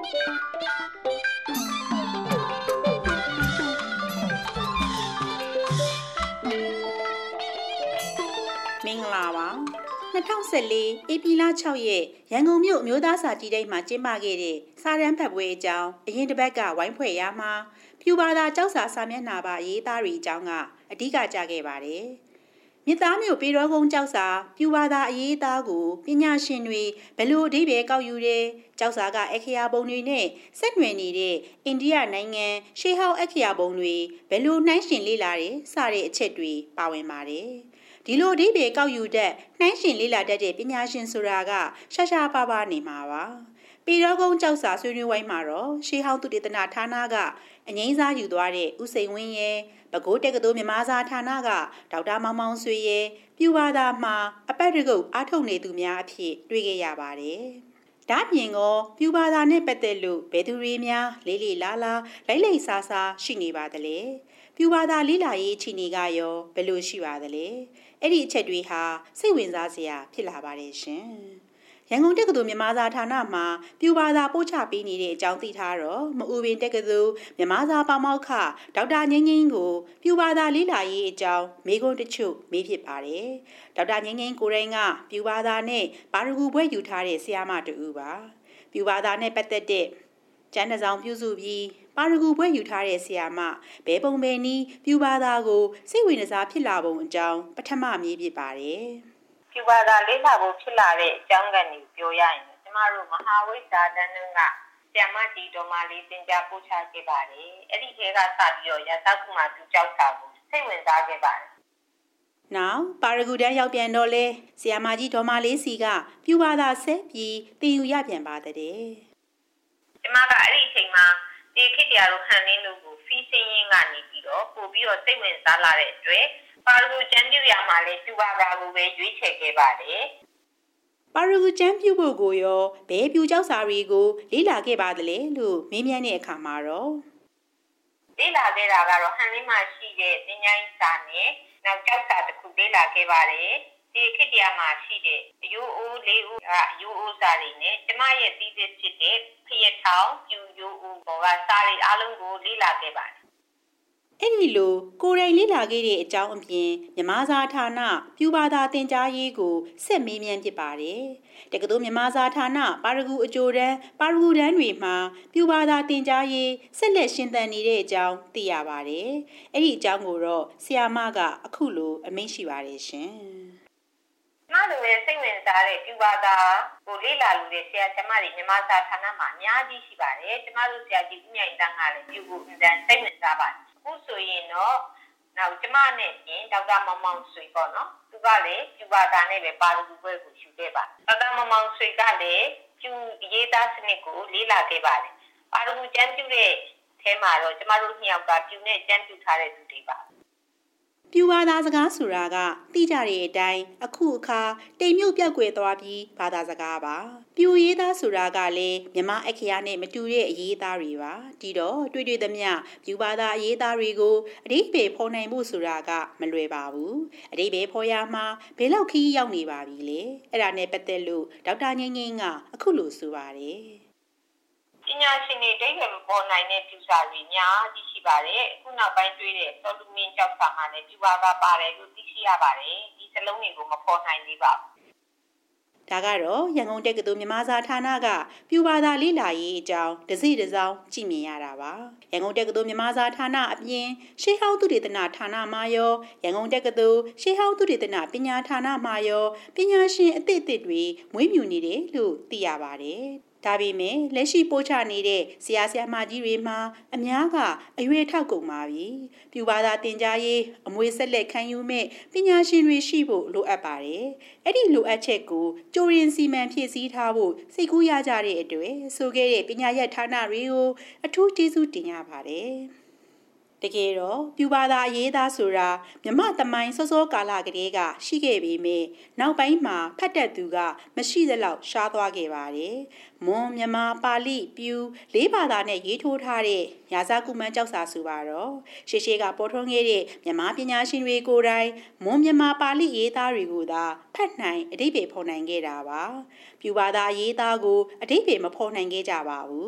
မင်္ဂလာပါ2014ဧပြီလ6ရက်ရန်ကုန်မြို့မြို့သားစာတီးတိတ်မှာကျင်းပခဲ့တဲ့စာရန်ဖတ်ပွဲအကြောင်းအရင်တစ်ပတ်ကဝိုင်းဖွဲ့ရမှာဖြူဘာသာကြောက်စာစာမျက်နှာပါအရေးသားတွေအကြောင်းကအဓိကကြားခဲ့ပါတယ်မြစ်သားမြို့ပေတော်ကုန်းကြောက်စာဖြူဘာသာအရေးသားကိုပညာရှင်တွေဘယ်လိုအဓိပ္ပာယ်ကောက်ယူတဲ့ကြောက်စာကအခရာပုံတွေနဲ့ဆက်နွယ်နေတဲ့အိန္ဒိယနိုင်ငံရှေးဟောင်းအခရာပုံတွေဘယ်လိုနှိုင်းယှဉ်လေ့လာတဲ့စတဲ့အချက်တွေပါဝင်ပါတယ်ဒီလိုအဓိပ္ပာယ်ကောက်ယူတဲ့နှိုင်းယှဉ်လေ့လာတတ်တဲ့ပညာရှင်ဆိုတာကရှားရှားပါးပါးနေမှာပါပေတော်ကုန်းကြောက်စာဆွေးနွေးဝိုင်းမှာတော့ရှေးဟောင်းသုတေသနဌာနကအငိမ့်စားယူသွားတဲ့ဦးစိန်ဝင်းရဲ့ပဲခူးတက္ကသိုလ်မြန်မာစာဌာနကဒေါက်တာမောင်မောင်ဆွေရဲ့ပြူဘာသာမှာအပတ်တကုတ်အားထုတ်နေသူများအဖြစ်တွေ့ခဲ့ရပါတယ်ဒါပြင်ကောပြူဘာသာနဲ့ပတ်သက်လို့ဘယ်သူတွေများလေးလေးလားလားလိုက်လိုက်စားစားရှိနေပါသလဲပြူဘာသာလေးလာရေးအခြေအနေကရောဘယ်လိုရှိပါသလဲအဲ့ဒီအချက်တွေဟာစိတ်ဝင်စားစရာဖြစ်လာပါတယ်ရှင်ရန်ကုန်တက္ကသိုလ်မြန်မာစာဌာနမှာပြူဘာသာပို့ချပေးနေတဲ့အကြောင်းသိထားတော့မအူပင်တက္ကသိုလ်မြန်မာစာပါမောက္ခဒေါက်တာငိမ့်ငိမ့်ကိုပြူဘာသာလေးလာရေးအကြောင်းမေးခွန်းတချို့မေးဖြစ်ပါတယ်ဒေါက်တာငိမ့်ငိမ့်ကိုယ်တိုင်ကပြူဘာသာနဲ့ပါရဂူဘွဲ့ယူထားတဲ့ဆရာမတူပါပြူဘာသာနဲ့ပတ်သက်တဲ့ကျမ်းစာဆောင်ပြုစုပြီးပါရဂူဘွဲ့ယူထားတဲ့ဆရာမဘဲပုံဘဲနီးပြူဘာသာကိုစိတ်ဝင်စားဖြစ်လာပုံအကြောင်းပထမမေးဖြစ်ပါတယ်ပြူဘာသာလေးလာဖို့ဖြစ်လာတဲ့အကြောင်းကနေပြောရရင်ကျမတို့မဟာဝိဇ္ဇာတန်းကဆရာမကြီးတော်မလေးသင်ကြားပို့ချခဲ့ပါတယ်အဲ့ဒီထဲကစပြီးတော့ရသကုမာသူကြောက်တာကိုစိတ်ဝင်စားခဲ့ပါတယ်နောက်ပါရဂူတန်းရောက်ပြန်တော့လဲဆရာမကြီးတော်မလေးစီကပြူဘာသာဆက်ပြီးသင်ယူရပြန်ပါတဲ့ကျမကအဲ့ဒီအချိန်မှာဒီခေတ်တရားတို့ဟန်လင်းတို့ကိုဖီးစင်းရင်းကနေပြီးတော့ပို့ပြီးတော့စိတ်ဝင်စားလာတဲ့အတွက်ပါရဂူကျမ်းပြုရာမှာလည်းပြူဘာသာကိုပဲရွေးချယ်ခဲ့ပါတယ်ပါရဂူကျမ်းပြုဖို့ကိုရောဘယ်ပြူကြောက်စာတွေကိုလေ့လာခဲ့ပါသလဲလို့မေးမြန်းတဲ့အခါမှာတော့လေ့လာခဲ့တာကတော့ဟန်လင်းမှာရှိတဲ့သင်္ချိုင်းစာနဲ့နောက်ကြောက်စာတစ်ခုလေ့လာခဲ့ပါတယ်ဒီခေတ်တရားမှာရှိတဲ့အယိုးအိုးလေးဦးအယိုးအိုးစာတွေနဲ့ကျမရဲ့သီးသစ်ဖြစ်တဲ့ဖျက်ထောင်ပြူယိုးအိုးဘောကစာတွေအားလုံးကိုလေ့လာခဲ့ပါတယ်အဲ့ဒီလိုကိုယ်တိုင်လေ့လာခဲ့တဲ့အကြောင်းအပြင်မြန်မာစာဌာနပြူဘာသာသင်ကြားရေးကိုဆက်မေးမြန်းဖြစ်ပါတယ်တက္ကသိုလ်မြန်မာစာဌာနပါရဂူအကျိုးတန်းပါရဂူတန်းတွေမှာပြူဘာသာသင်ကြားရေးဆက်လက်ရှင်သန်နေတဲ့အကြောင်းသိရပါတယ်အဲ့ဒီအကြောင်းကိုတော့ဆရာမကအခုလိုအမိန့်ရှိပါတယ်ရှင်ကျမတို့ရဲ့စိတ်ဝင်စားတဲ့ပြူဘာသာကိုလေ့လာလို့တဲ့ဆရာကျမတွေမြန်မာစာဌာနမှာအများကြီးရှိပါတယ်ကျမတို့ဆရာကြီးဦးမြိုင်တန်းကလည်းပြူကိုအင်တန်စိတ်ဝင်စားပါတယ်အခုဆိုရင်တော့နောက်ကျမနဲ့ပြင်ဒေါက်တာမောင်မောင်ဆွေပေါ့နော်သူကလည်းပြူဘာသာနဲ့ပဲပါရဂူဘွဲ့ကိုယူခဲ့ပါဒေါက်တာမောင်မောင်ဆွေကလည်းပြူရေးသားစနစ်ကိုလေ့လာခဲ့ပါတယ်ပါရဂူကျမ်းပြုတဲ့အဲမှာတော့ကျမတို့နှစ်ယောက်ကပြူနဲ့ကျမ်းပြုထားတဲ့သူတွေပါပြူဘာသာစကားဆိုတာကသိကြတဲ့အတိုင်းအခုအခါတိမ်မြုပ်ပြောက်ကွယ်သွားပြီးဘာသာစကားပါပြူရေးသားဆိုတာကလည်းမြန်မာအခရာနဲ့မတူတဲ့အရေးသားတွေပါဒီတော့တွေ့သမျှပြူဘာသာအရေးသားတွေကိုအဓိပ္ပာယ်ဖော်နိုင်ဖို့ဆိုတာကမလွယ်ပါဘူးအဓိပ္ပာယ်ဖော်ရမှာဘယ်လောက်ခီးရောက်နေပါပြီလဲအဲ့ဒါနဲ့ပတ်သက်လို့ဒေါက်တာငိမ့်ငိမ့်ကအခုလိုဆိုပါတယ်ပညာရှင်တွေဒိဋ္ဌိမပေါ်နိုင်တဲ့ပြူစာတွေများကြီးရှိပါတယ်အခုနောက်ပိုင်းတွေ့တဲ့စောလူမင်းကြောက်စာမှာလည်းပြူဘာသာပါတယ်လို့သိရှိရပါတယ်ဒီစလုံးတွေကိုမပေါ်နိုင်သေးပါဘူးဒါကတော့ရန်ကုန်တက္ကသိုလ်မြန်မာစာဌာနကပြူဘာသာလေ့လာရေးအကြောင်းတစိတစောင်းကြည့်မြင်ရတာပါရန်ကုန်တက္ကသိုလ်မြန်မာစာဌာနအပြင်ရှေးဟောင်းသုတေသနဌာနမှာရောရန်ကုန်တက္ကသိုလ်ရှေးဟောင်းသုတေသနပညာဌာနမှာရောပညာရှင်အသစ်တွေမွေးမြူနေတယ်လို့သိရပါတယ်ဒါပေမဲ့လက်ရှိပို့ချနေတဲ့ဆရာဆရာမကြီးတွေမှာအများကအရွယ်ထောက်ကုန်ပါပြီ။ပြူဘာသာသင်ကြားရေးအမွေဆက်လက်ခံယူမဲ့ပညာရှင်တွေရှိဖို့လိုအပ်ပါတယ်။အဲ့ဒီလိုအပ်ချက်ကိုကြိုရင်စီမံဖြည့်ဆည်းထားဖို့စိတ်ကူးရကြတဲ့အတွက်ဆိုခဲ့တဲ့ပညာရပ်ဌာနတွေကိုအထူးကျေးဇူးတင်ရပါတယ်။တကယ်တော့ပြူဘာသာအရေးသားဆိုတာမြမသမိုင်းစောကာလကတည်းကရှိခဲ့ပေမဲ့နောက်ပိုင်းမှာဖတ်တတ်သူကမရှိသလောက်ရှားသွားခဲ့ပါတယ်။မွန်မြန်မာပါဠိပြူလေးဘာသာနဲ့ရေးထိုးထားတဲ့ရာဇကုမန်းကြောက်စာဆိုပါတော့ရှေးကပေါ်ထွန်းခဲ့တဲ့မြန်မာပညာရှင်တွေကိုယ်တိုင်မွန်မြန်မာပါဠိရေးသားတွေကိုသာဖတ်နိုင်အဓိပ္ပာယ်ဖော်နိုင်ခဲ့တာပါ။ပြူဘာသာရေးသားကိုအဓိပ္ပာယ်မဖော်နိုင်ခဲ့ကြပါဘူး။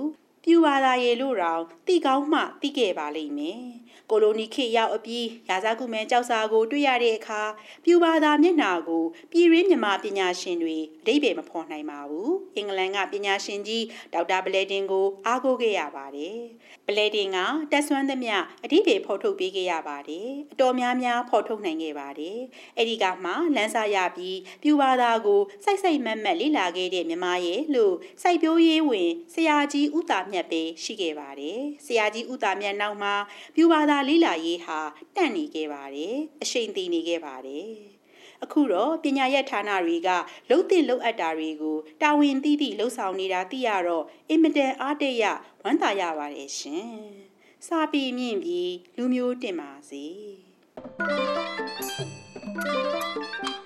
ပြူဘာသာရေးလို့တောင်တိကောင်းမှသိခဲ့ပါလိမ့်မယ်ကိုလိုနီခေတ်ရောက်အပြီးရာဇကုမဲကြောက်စာကိုတွေ့ရတဲ့အခါပြူဘာသာမျက်နှာကိုပြည်ရင်းမြန်မာပညာရှင်တွေအဓိပ္ပာယ်မဖော်နိုင်ပါဘူးအင်္ဂလန်ကပညာရှင်ကြီးဒေါက်တာပလဲတင်ကိုအားကိုးခဲ့ရပါတယ်ပလဲတင်ကတက်ဆွမ်းသမျှအဓိပ္ပာယ်ဖော်ထုတ်ပေးခဲ့ရပါတယ်အတော်များများဖော်ထုတ်နိုင်ခဲ့ပါတယ်အဲ့ဒီကမှလမ်းစာရပြီးပြူဘာသာကိုစိုက်မတ်လေ့လာခဲ့တဲ့မြမရဲ့လို့စိုက်ပျိုးရေးဝင်ဆရာကြီးဦးတာမြတ်ပဲရှိခဲ့ပါတယ်ဆရာကြီးဦးတာမြတ်နောက်မှာပြူဘာသာလေ့လာရေးဟာတန့်နေခဲ့ပါတယ်အရှိန်တည်နေခဲ့ပါတယ်အခုတော့ပညာရေးဌာနတွေကလှုပ်တင်လှုပ်အပ်တာတွေကိုတာဝန်သိသိလှုပ်ဆောင်နေတာသိရတော့အင်မတန်အားတရဝမ်းသာရပါတယ်ရှင်စာပေမြင့်ပြီးလူမျိုးတင်ပါစေ